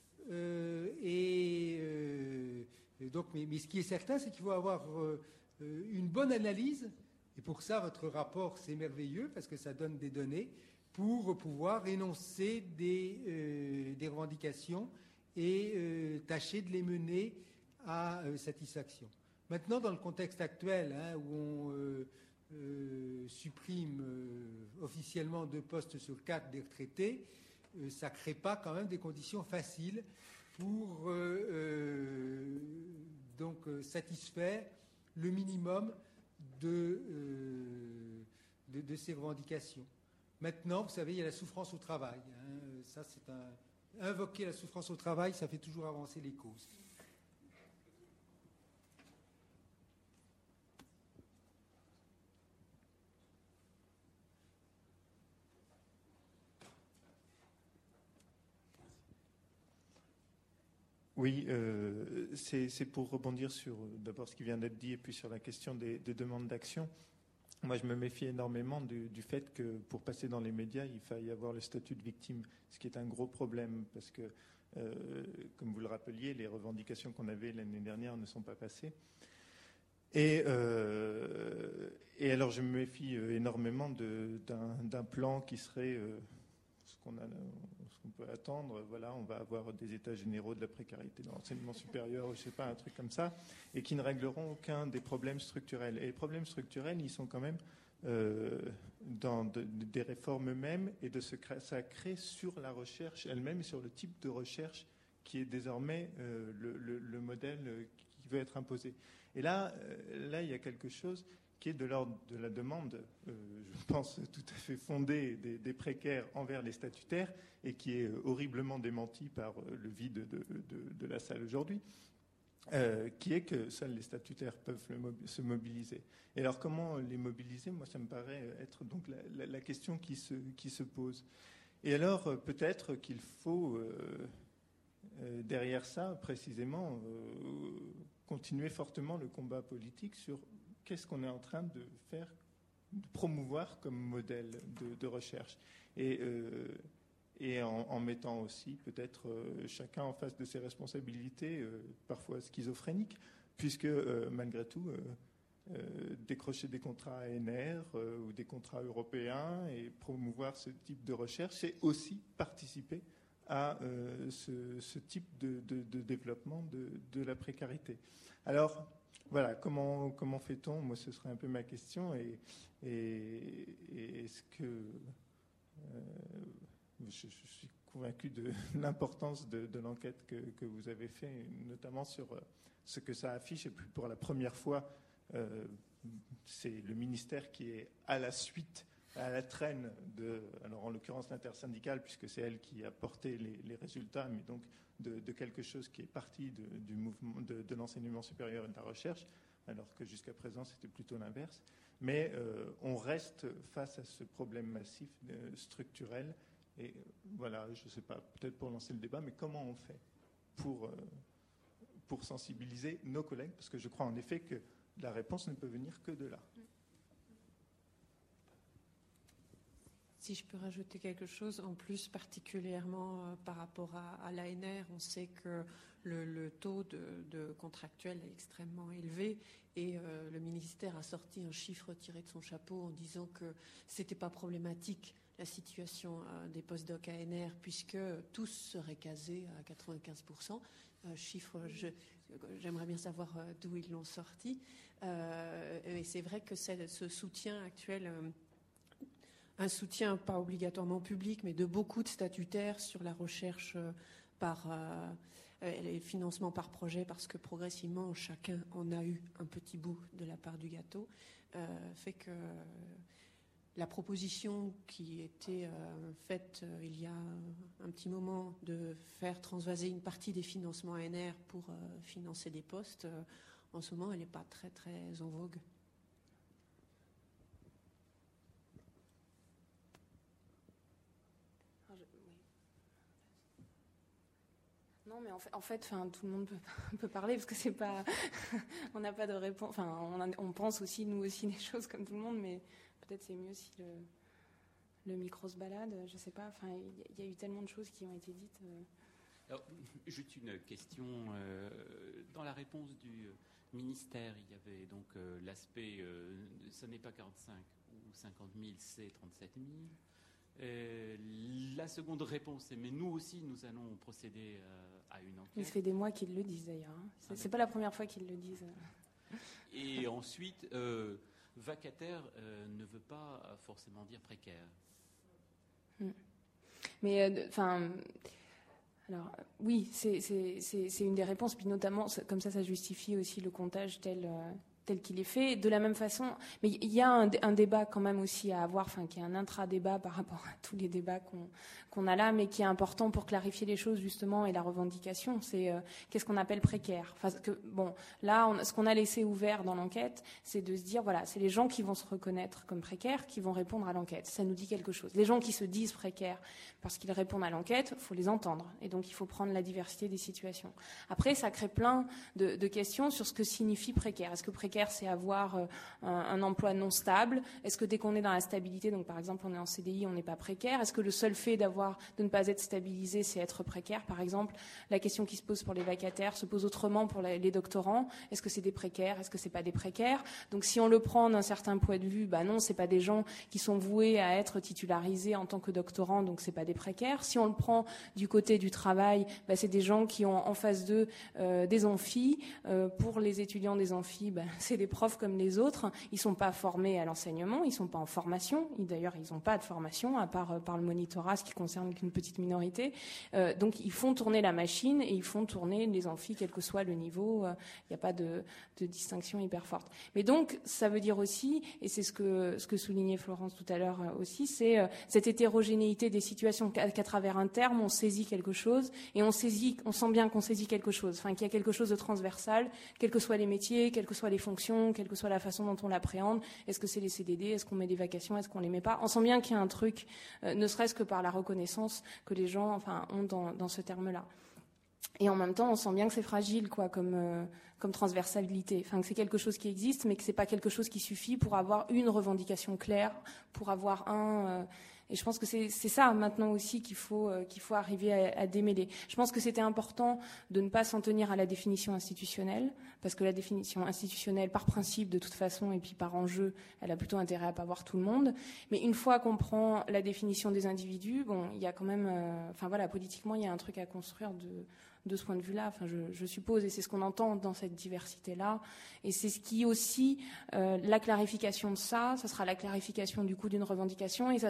S8: Donc, mais ce qui est certain, c'est qu'il faut avoir une bonne analyse, et pour ça, votre rapport, c'est merveilleux, parce que ça donne des données, pour pouvoir énoncer des revendications et tâcher de les mener à satisfaction. Maintenant, dans le contexte actuel, où on supprime officiellement 2 postes sur 4 des retraités, ça ne crée pas quand même des conditions faciles pour donc satisfaire le minimum de ces revendications. Maintenant, vous savez, il y a la souffrance au travail. Ça, c'est invoquer la souffrance au travail, ça fait toujours avancer les causes.
S9: Oui, c'est pour rebondir sur d'abord ce qui vient d'être dit et puis sur la question des demandes d'action. Moi, je me méfie énormément du fait que pour passer dans les médias, il faille avoir le statut de victime, ce qui est un gros problème parce que, comme vous le rappeliez, les revendications qu'on avait l'année dernière ne sont pas passées. Et alors, je me méfie énormément d'un plan qui serait ce qu'on peut attendre. Voilà, on va avoir des états généraux de la précarité dans l'enseignement supérieur, je ne sais pas, un truc comme ça, et qui ne régleront aucun des problèmes structurels. Et les problèmes structurels, ils sont quand même dans des réformes eux-mêmes, et ça crée sur la recherche elle-même et sur le type de recherche qui est désormais le modèle qui veut être imposé. Et là, il y a quelque chose qui est de l'ordre de la demande, je pense tout à fait fondée des précaires envers les statutaires et qui est horriblement démenti par le vide de la salle aujourd'hui, qui est que seuls les statutaires peuvent se mobiliser. Et alors comment les mobiliser ? Moi, ça me paraît être donc la question qui se pose. Et alors peut-être qu'il faut, derrière ça, précisément, continuer fortement le combat politique sur qu'est-ce qu'on est en train de faire, de promouvoir comme modèle de recherche. Et en mettant aussi peut-être chacun en face de ses responsabilités, parfois schizophréniques, puisque malgré tout, décrocher des contrats ANR ou des contrats européens et promouvoir ce type de recherche, c'est aussi participer à ce type de développement de la précarité. Alors, voilà, comment fait-on? Moi, ce serait un peu ma question. Et est-ce que... je suis convaincu de l'importance de l'enquête que vous avez faite, notamment sur ce que ça affiche. Et puis, pour la première fois, c'est le ministère qui est à la suite, à la traîne alors en l'occurrence l'intersyndicale, puisque c'est elle qui a porté les résultats, mais donc de quelque chose qui est parti du mouvement de l'enseignement supérieur et de la recherche, alors que jusqu'à présent c'était plutôt l'inverse. Mais on reste face à ce problème massif structurel. Et voilà, je ne sais pas, peut-être pour lancer le débat, mais comment on fait pour sensibiliser nos collègues? Parce que je crois en effet que la réponse ne peut venir que de là.
S10: Si je peux rajouter quelque chose, en plus particulièrement par rapport à l'ANR, on sait que le taux de contractuels est extrêmement élevé et le ministère a sorti un chiffre tiré de son chapeau en disant que c'était pas problématique la situation des postdocs ANR puisque tous seraient casés à 95%. Chiffre, j'aimerais bien savoir d'où ils l'ont sorti. Et c'est vrai que ce soutien actuel... un soutien pas obligatoirement public, mais de beaucoup de statutaires sur la recherche par les financements par projet, parce que progressivement, chacun en a eu un petit bout de la part du gâteau, fait que la proposition qui était faite il y a un petit moment de faire transvaser une partie des financements ANR pour financer des postes, en ce moment, elle n'est pas très, très en vogue.
S3: Non, mais en fait, tout le monde peut parler parce que c'est pas, on n'a pas de réponse. Enfin, on pense aussi nous aussi des choses comme tout le monde, mais peut-être c'est mieux si le micro se balade. Je sais pas. Enfin, il y a eu tellement de choses qui ont été dites.
S11: Alors, juste une question. Dans la réponse du ministère, il y avait donc l'aspect, ce n'est pas 45 ou 50 000, c'est 37 000. La seconde réponse est mais nous aussi nous allons procéder à une enquête.
S3: Il fait des mois qu'ils le disent d'ailleurs. C'est pas la première fois qu'ils le disent.
S11: Et ensuite, vacataire ne veut pas forcément dire précaire.
S3: Mais alors oui, c'est une des réponses. Puis notamment comme ça justifie aussi le comptage tel qu'il est fait. De la même façon, mais il y a un débat quand même aussi à avoir, qui est un intra-débat par rapport à tous les débats qu'on a là, mais qui est important pour clarifier les choses justement et la revendication. C'est qu'est-ce qu'on appelle précaire. Là, ce qu'on a laissé ouvert dans l'enquête, c'est de se dire voilà, c'est les gens qui vont se reconnaître comme précaires qui vont répondre à l'enquête. Ça nous dit quelque chose. Les gens qui se disent précaires parce qu'ils répondent à l'enquête, faut les entendre. Et donc il faut prendre la diversité des situations. Après, ça crée plein de questions sur ce que signifie précaire. Est-ce que précaire c'est avoir un emploi non stable? Est-ce que dès qu'on est dans la stabilité, donc par exemple on est en CDI, on n'est pas précaire? Est-ce que le seul fait de ne pas être stabilisé, c'est être précaire? Par exemple, la question qui se pose pour les vacataires se pose autrement pour les doctorants. Est-ce que c'est des précaires? Est-ce que c'est pas des précaires? Donc si on le prend d'un certain point de vue, non, c'est pas des gens qui sont voués à être titularisés en tant que doctorants, donc c'est pas des précaires. Si on le prend du côté du travail, c'est des gens qui ont en face d'eux des amphis. Pour les étudiants des amphis, c'est des profs comme les autres. Ils sont pas formés à l'enseignement, ils sont pas en formation. D'ailleurs, ils n'ont pas de formation à part par le monitorat, ce qui concerne qu'une petite minorité. Donc, ils font tourner la machine et ils font tourner les amphis, quel que soit le niveau. Il n'y a pas de distinction hyper forte. Mais donc, ça veut dire aussi, et c'est ce que soulignait Florence tout à l'heure aussi, c'est cette hétérogénéité des situations qu'à travers un terme, on saisit quelque chose et on sent bien qu'on saisit quelque chose. Qu'il y a quelque chose de transversal, quels que soient les métiers, quelles que soient les fonctions, quelle que soit la façon dont on l'appréhende. Est-ce que c'est les CDD? Est-ce qu'on met des vacations? Est-ce qu'on les met pas? On sent bien qu'il y a un truc, ne serait-ce que par la reconnaissance que les gens ont dans ce terme-là. Et en même temps, on sent bien que c'est fragile, comme transversalité. Que c'est quelque chose qui existe, mais que c'est pas quelque chose qui suffit pour avoir une revendication claire, pour avoir Et je pense que c'est ça maintenant aussi qu'il faut arriver à démêler. Je pense que c'était important de ne pas s'en tenir à la définition institutionnelle, parce que la définition institutionnelle, par principe, de toute façon, et puis par enjeu, elle a plutôt intérêt à pas voir tout le monde. Mais une fois qu'on prend la définition des individus, bon, il y a quand même, politiquement, il y a un truc à construire de ce point de vue-là, je suppose, et c'est ce qu'on entend dans cette diversité-là, et c'est ce qui aussi, la clarification de ça sera la clarification du coup d'une revendication, et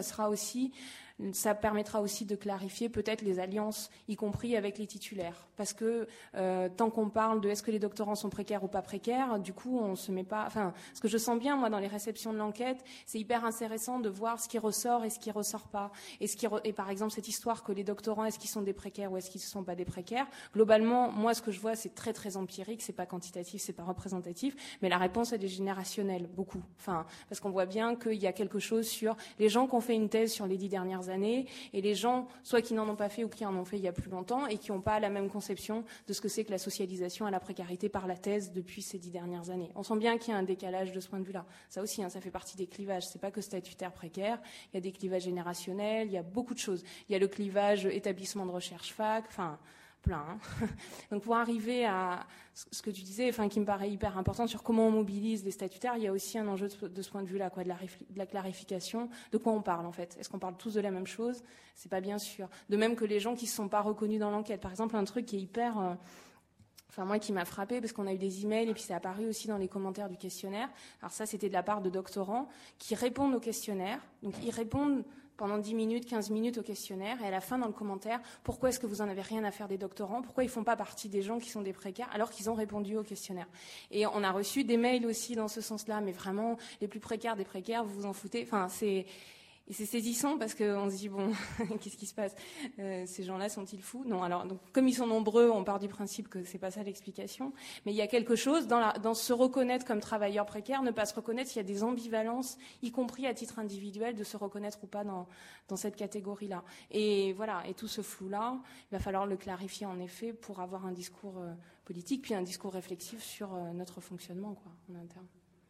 S3: ça permettra aussi de clarifier peut-être les alliances, y compris avec les titulaires, parce que tant qu'on parle de est-ce que les doctorants sont précaires ou pas précaires, du coup on se met pas, ce que je sens bien moi dans les réceptions de l'enquête, c'est hyper intéressant de voir ce qui ressort et ce qui ressort pas, et par exemple cette histoire que les doctorants, est-ce qu'ils sont des précaires ou est-ce qu'ils ne sont pas des précaires. Globalement, moi, ce que je vois, c'est très, très empirique, c'est pas quantitatif, c'est pas représentatif, mais la réponse, elle est générationnelle, beaucoup. Parce qu'on voit bien qu'il y a quelque chose sur les gens qui ont fait une thèse sur les 10 dernières années et les gens, soit qui n'en ont pas fait ou qui en ont fait il y a plus longtemps et qui n'ont pas la même conception de ce que c'est que la socialisation à la précarité par la thèse depuis ces 10 dernières années. On sent bien qu'il y a un décalage de ce point de vue-là. Ça aussi, ça fait partie des clivages. C'est pas que statutaire précaire. Il y a des clivages générationnels, il y a beaucoup de choses. Il y a le clivage établissement de recherche fac, plein. Donc pour arriver à ce que tu disais, qui me paraît hyper important sur comment on mobilise les statutaires, il y a aussi un enjeu de ce point de vue-là, de la clarification. De quoi on parle en fait? Est-ce qu'on parle tous de la même chose? C'est pas bien sûr. De même que les gens qui ne se sont pas reconnus dans l'enquête. Par exemple, un truc qui est hyper... moi qui m'a frappé parce qu'on a eu des emails et puis c'est apparu aussi dans les commentaires du questionnaire. Alors ça, c'était de la part de doctorants qui répondent au questionnaire. Donc ils répondent pendant 10 minutes, 15 minutes au questionnaire, et à la fin, dans le commentaire, pourquoi est-ce que vous en avez rien à faire des doctorants? Pourquoi ils font pas partie des gens qui sont des précaires, alors qu'ils ont répondu au questionnaire? Et on a reçu des mails aussi dans ce sens-là, mais vraiment, les plus précaires des précaires, vous vous en foutez. Et c'est saisissant parce qu'on se dit, bon, qu'est-ce qui se passe? Ces gens-là sont-ils fous? Non, alors, donc, comme ils sont nombreux, on part du principe que c'est pas ça l'explication. Mais il y a quelque chose dans se reconnaître comme travailleur précaire, ne pas se reconnaître, il y a des ambivalences, y compris à titre individuel, de se reconnaître ou pas dans cette catégorie-là. Et voilà, et tout ce flou-là, il va falloir le clarifier en effet pour avoir un discours politique, puis un discours réflexif sur notre fonctionnement, en interne.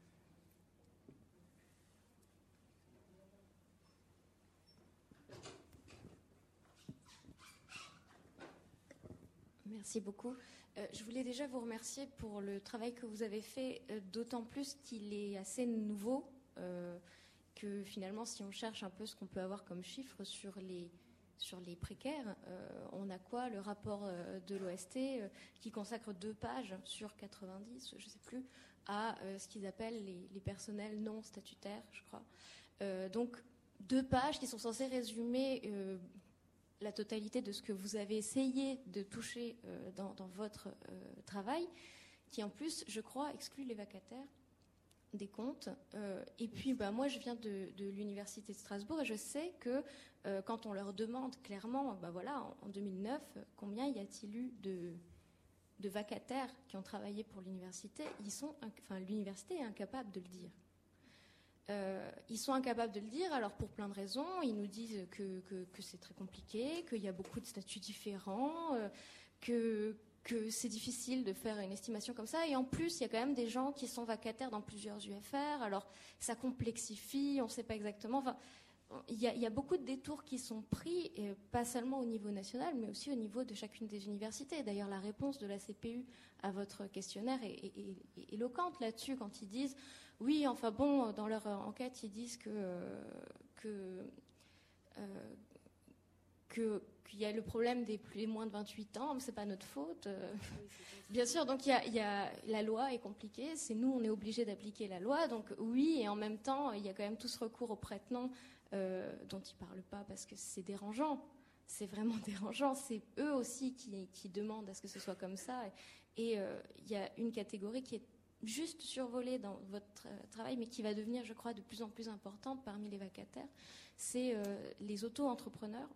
S12: Merci beaucoup. Je voulais déjà vous remercier pour le travail que vous avez fait, d'autant plus qu'il est assez nouveau, que finalement, si on cherche un peu ce qu'on peut avoir comme chiffres sur les précaires, on a quoi? Le rapport de l'OST qui consacre 2 pages sur 90, je ne sais plus, à ce qu'ils appellent les personnels non statutaires, je crois. Donc, 2 pages qui sont censées résumer... la totalité de ce que vous avez essayé de toucher dans votre travail, qui en plus, je crois, exclut les vacataires des comptes. Et puis, moi, je viens de l'Université de Strasbourg et je sais que quand on leur demande clairement, en 2009, combien y a-t-il eu de vacataires qui ont travaillé pour l'université, l'université est incapable de le dire. Ils sont incapables de le dire, alors pour plein de raisons. Ils nous disent que c'est très compliqué, qu'il y a beaucoup de statuts différents, que c'est difficile de faire une estimation comme ça. Et en plus, il y a quand même des gens qui sont vacataires dans plusieurs UFR, alors ça complexifie, on ne sait pas exactement. Il y a beaucoup de détours qui sont pris, et pas seulement au niveau national, mais aussi au niveau de chacune des universités. D'ailleurs, la réponse de la CPU à votre questionnaire est éloquente là-dessus, quand ils disent... Oui, dans leur enquête, ils disent qu'il y a le problème des moins de 28 ans, mais c'est pas notre faute. Bien sûr, donc la loi est compliquée, c'est nous, on est obligés d'appliquer la loi, donc oui, et en même temps, il y a quand même tout ce recours au prête-nom dont ils parlent pas parce que c'est dérangeant. C'est vraiment dérangeant. C'est eux aussi qui demandent à ce que ce soit comme ça. Et il y a une catégorie qui est juste survolée dans votre travail, mais qui va devenir, je crois, de plus en plus importante parmi les vacataires, c'est les auto-entrepreneurs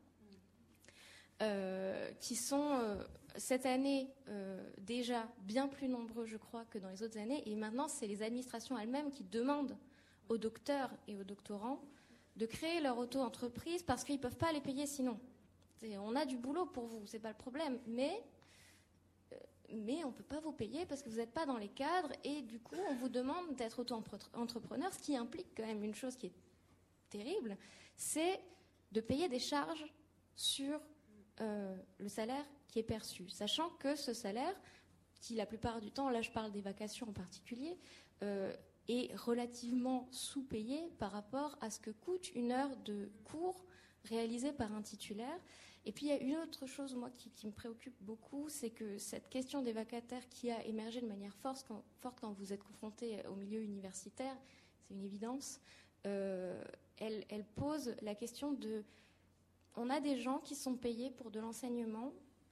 S12: qui sont cette année déjà bien plus nombreux, je crois, que dans les autres années. Et maintenant, c'est les administrations elles-mêmes qui demandent aux docteurs et aux doctorants de créer leur auto-entreprise parce qu'ils ne peuvent pas les payer sinon. On a du boulot pour vous, c'est pas le problème, mais on ne peut pas vous payer parce que vous n'êtes pas dans les cadres et du coup, on vous demande d'être auto-entrepreneur, ce qui implique quand même une chose qui est terrible, c'est de payer des charges sur le salaire qui est perçu, sachant que ce salaire, qui la plupart du temps, là je parle des vacations en particulier, est relativement sous-payé par rapport à ce que coûte une heure de cours réalisée par un titulaire. Et puis il y a une autre chose, moi, qui me préoccupe beaucoup, c'est que cette question des vacataires qui a émergé de manière forte quand vous êtes confronté au milieu universitaire, c'est une évidence, elle pose la question de... On a des gens qui sont payés pour de l'enseignement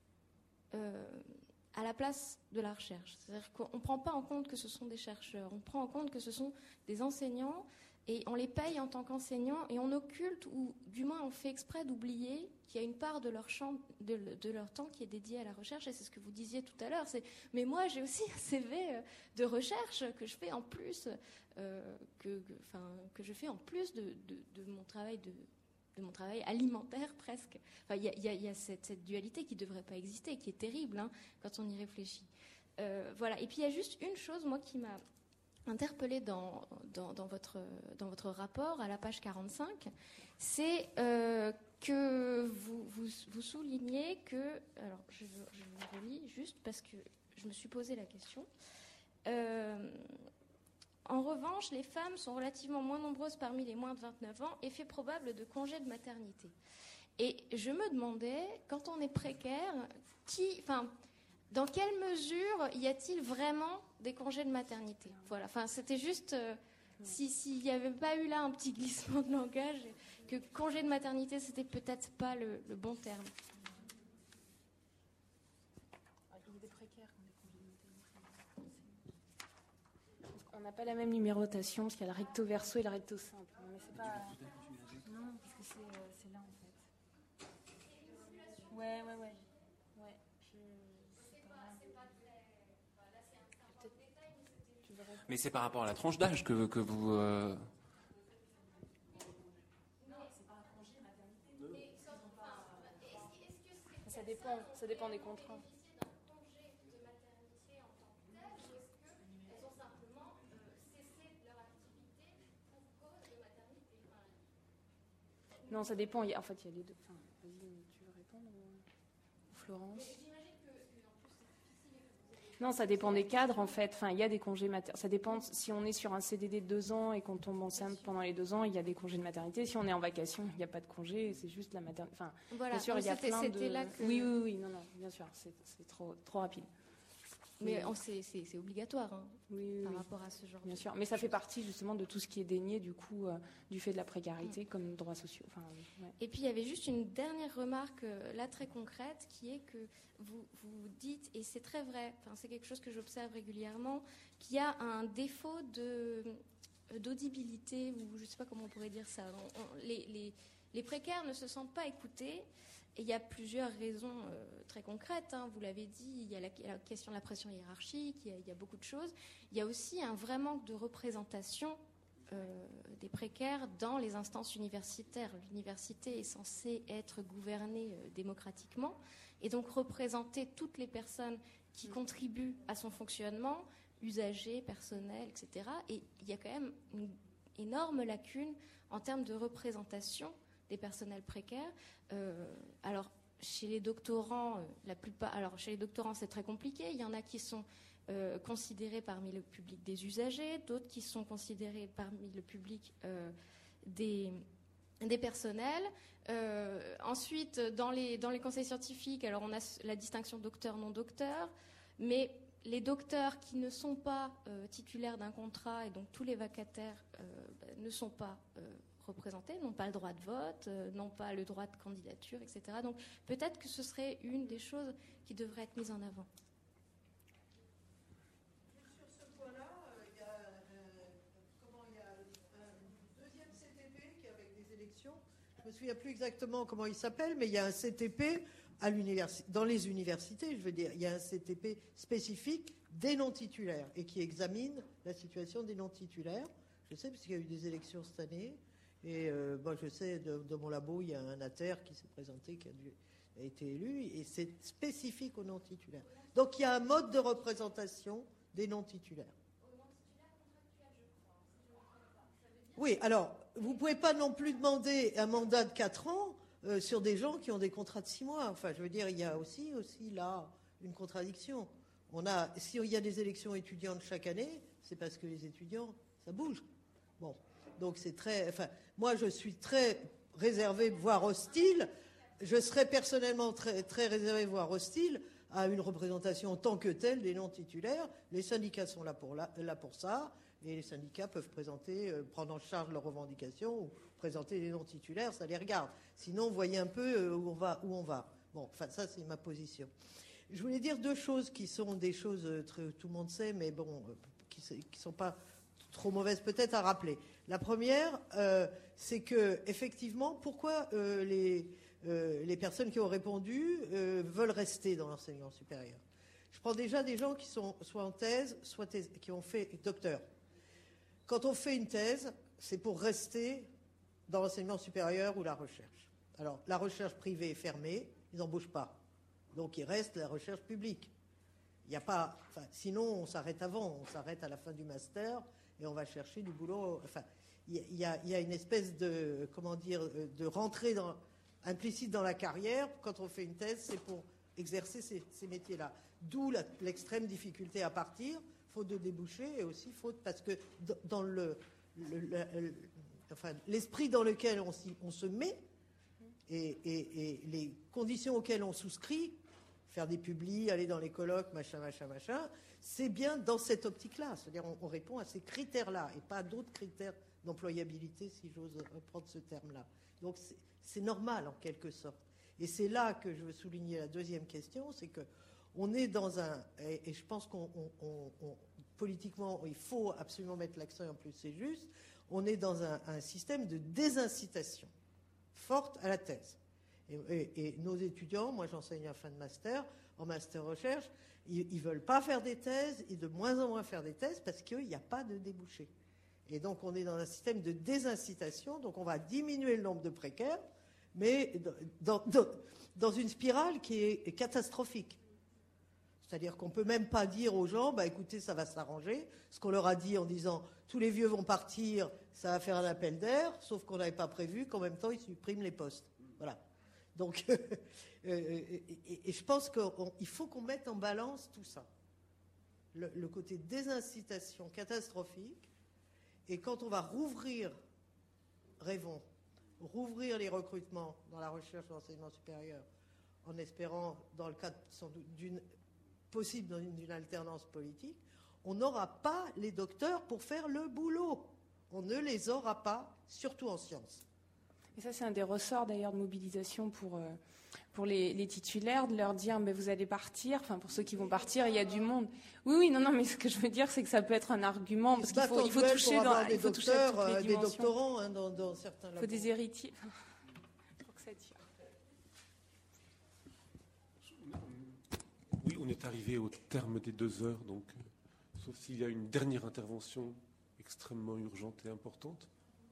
S12: à la place de la recherche. C'est-à-dire qu'on ne prend pas en compte que ce sont des chercheurs, on prend en compte que ce sont des enseignants et on les paye en tant qu'enseignants et on occulte, ou du moins on fait exprès d'oublier qu'il y a une part de leur champ, de leur temps qui est dédiée à la recherche, et c'est ce que vous disiez tout à l'heure. Mais moi j'ai aussi un CV de recherche que je fais en plus, que je fais en plus de mon travail de mon travail alimentaire presque. Enfin, il y a cette dualité qui ne devrait pas exister, qui est terrible quand on y réfléchit. Voilà. Et puis il y a juste une chose, moi, qui m'a interpellée dans votre rapport à la page 45, c'est que vous soulignez que... Alors, je vous relis juste parce que je me suis posé la question. En revanche, les femmes sont relativement moins nombreuses parmi les moins de 29 ans, effet probable de congé de maternité. Et je me demandais, quand on est précaire, dans quelle mesure y a-t-il vraiment des congés de maternité ? Voilà. Enfin, c'était juste s'il n'y avait pas eu là un petit glissement de langage, que congé de maternité, c'était peut-être pas le bon terme.
S3: On n'a pas la même numérotation, parce qu'il y a le recto verso et le recto simple. Mais c'est pas... Non, parce que c'est là, en fait. Ouais.
S4: Mais c'est par rapport à la tranche d'âge que vous...
S12: Non, c'est pas un congé maternité.
S3: Ça dépend des contrats. Non, ça dépend. En fait, il y a les deux. Enfin, vas-y, tu veux répondre, Florence ? Non, ça dépend des cadres, en fait. Enfin, il y a des congés maternité. Ça dépend si on est sur un CDD de 2 ans et qu'on tombe enceinte pendant les 2 ans, il y a des congés de maternité. Si on est en vacation, il n'y a pas de congé, c'est juste la maternité. Enfin,
S12: voilà,
S3: bien sûr, il y a plein de...
S12: Là que...
S3: Oui, non, bien sûr, c'est trop rapide.
S12: Mais c'est obligatoire par rapport à ce genre.
S3: Bien sûr, mais ça fait partie justement de tout ce qui est dénié du coup du fait de la précarité comme droits sociaux. Enfin, ouais.
S12: Et puis il y avait juste une dernière remarque là très concrète qui est que vous dites, et c'est très vrai, c'est quelque chose que j'observe régulièrement, qu'il y a un défaut d'audibilité, ou je ne sais pas comment on pourrait dire ça. Les précaires ne se sentent pas écoutés. Et il y a plusieurs raisons très concrètes. Vous l'avez dit, il y a la question de la pression hiérarchique, il y a beaucoup de choses. Il y a aussi un vrai manque de représentation des précaires dans les instances universitaires. L'université est censée être gouvernée démocratiquement et donc représenter toutes les personnes qui contribuent à son fonctionnement, usagers, personnels, etc. Et il y a quand même une énorme lacune en termes de représentation des personnels précaires. Alors, chez les doctorants, chez les doctorants, c'est très compliqué. Il y en a qui sont considérés parmi le public des usagers, d'autres qui sont considérés parmi le public des personnels. Ensuite, dans les conseils scientifiques, alors on a la distinction docteur-non-docteur, mais les docteurs qui ne sont pas titulaires d'un contrat, et donc tous les vacataires ne sont pas représentés, n'ont pas le droit de vote, n'ont pas le droit de candidature, etc. Donc peut-être que ce serait une des choses qui devrait être mise en avant.
S5: Sur ce point-là, il y a un deuxième CTP qui est avec des élections. Je ne me souviens plus exactement comment il s'appelle, mais il y a un CTP dans les universités, je veux dire, il y a un CTP spécifique des non-titulaires et qui examine la situation des non-titulaires. Je sais, parce qu'il y a eu des élections cette année. Et je sais, dans mon labo, il y a un ATER qui s'est présenté, qui a été élu, et c'est spécifique aux non-titulaires. Donc il y a un mode de représentation des non-titulaires. Oui, alors, vous ne pouvez pas non plus demander un mandat de 4 ans sur des gens qui ont des contrats de 6 mois. Enfin, je veux dire, il y a aussi là une contradiction. Si il y a des élections étudiantes chaque année, c'est parce que les étudiants, ça bouge. Bon, donc c'est très... Enfin, moi, je suis très réservé, voire hostile. Je serais personnellement très, très réservé, voire hostile à une représentation en tant que telle des non-titulaires. Les syndicats sont là pour ça, et les syndicats peuvent prendre en charge leurs revendications ou présenter les non-titulaires, ça les regarde. Sinon, vous voyez un peu où on va. Bon, enfin, ça, c'est ma position. Je voulais dire 2 choses qui sont des choses tout le monde sait, mais bon, qui ne sont pas trop mauvaises peut-être à rappeler. La première, c'est que effectivement, pourquoi les personnes qui ont répondu veulent rester dans l'enseignement supérieur. Je prends déjà des gens qui sont soit en thèse, soit qui ont fait docteur. Quand on fait une thèse, c'est pour rester dans l'enseignement supérieur ou la recherche. Alors, la recherche privée est fermée, ils n'embauchent pas. Donc, il reste la recherche publique. Il n'y a pas... Enfin, sinon, on s'arrête avant. On s'arrête à la fin du master et on va chercher du boulot. Enfin, il y a une espèce de... Comment dire, de rentrée implicite dans la carrière. Quand on fait une thèse, c'est pour exercer ces métiers-là. D'où l'extrême difficulté à partir, faute de débouchés, et aussi faute parce que dans l'esprit dans lequel on se met et les conditions auxquelles on souscrit, faire des publis, aller dans les colloques, machin, c'est bien dans cette optique-là. C'est-à-dire on répond à ces critères-là et pas à d'autres critères d'employabilité, si j'ose reprendre ce terme-là. Donc c'est normal en quelque sorte. Et c'est là que je veux souligner la deuxième question, c'est que on est dans et je pense politiquement, il faut absolument mettre l'accent, et en plus c'est juste, on est dans un système de désincitation forte à la thèse. Et nos étudiants, moi j'enseigne en fin de master, en master recherche, ils ne veulent pas faire des thèses, et de moins en moins faire des thèses parce qu'il n'y a pas de débouchés. Et donc on est dans un système de désincitation, donc on va diminuer le nombre de précaires, mais dans une spirale qui est catastrophique. C'est-à-dire qu'on ne peut même pas dire aux gens, bah, écoutez, ça va s'arranger. Ce qu'on leur a dit en disant, tous les vieux vont partir, ça va faire un appel d'air, sauf qu'on n'avait pas prévu qu'en même temps, ils suppriment les postes. Voilà. Donc, et je pense qu'il faut qu'on mette en balance tout ça. Le côté désincitation catastrophique. Et quand on va rouvrir les recrutements dans la recherche et l'enseignement supérieur, en espérant, dans le cadre sans doute d'une alternance politique, on n'aura pas les docteurs pour faire le boulot. On ne les aura pas, surtout en sciences.
S3: Et ça, c'est un des ressorts d'ailleurs de mobilisation pour les titulaires, de leur dire mais vous allez partir, enfin pour ceux qui vont partir, il y a du monde. Oui, non, mais ce que je veux dire, c'est que ça peut être un argument, parce qu'il faut toucher à toutes les dimensions.
S5: Des doctorants hein, dans certains labos.
S3: Il faut des héritiers. Je crois que ça tire.
S1: Oui, on est arrivé au terme des 2 heures, donc sauf s'il y a une dernière intervention extrêmement urgente et importante.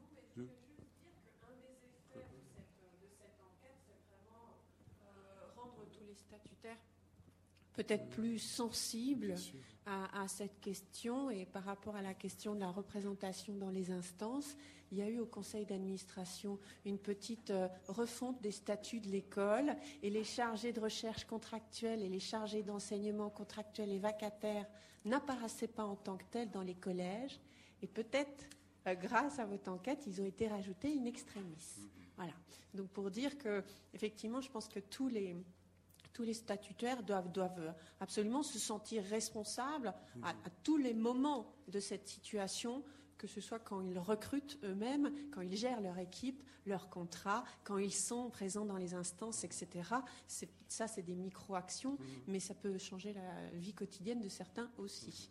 S10: Statutaires peut-être plus sensibles à cette question, et par rapport à la question de la représentation dans les instances, il y a eu au conseil d'administration une petite refonte des statuts de l'école, et les chargés de recherche contractuelle et les chargés d'enseignement contractuel et vacataires n'apparaissaient pas en tant que tels dans les collèges, et peut-être grâce à votre enquête, ils ont été rajoutés in extremis. Voilà. Donc pour dire que effectivement, je pense que tous les statutaires doivent absolument se sentir responsables à tous les moments de cette situation, que ce soit quand ils recrutent eux-mêmes, quand ils gèrent leur équipe, leur contrat, quand ils sont présents dans les instances, etc. Ça, c'est des micro-actions, mais ça peut changer la vie quotidienne de certains aussi.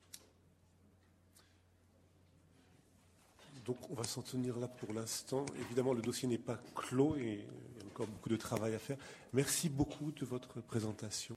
S1: Donc on va s'en tenir là pour l'instant. Évidemment, le dossier n'est pas clos et il y a encore beaucoup de travail à faire. Merci beaucoup de votre présentation.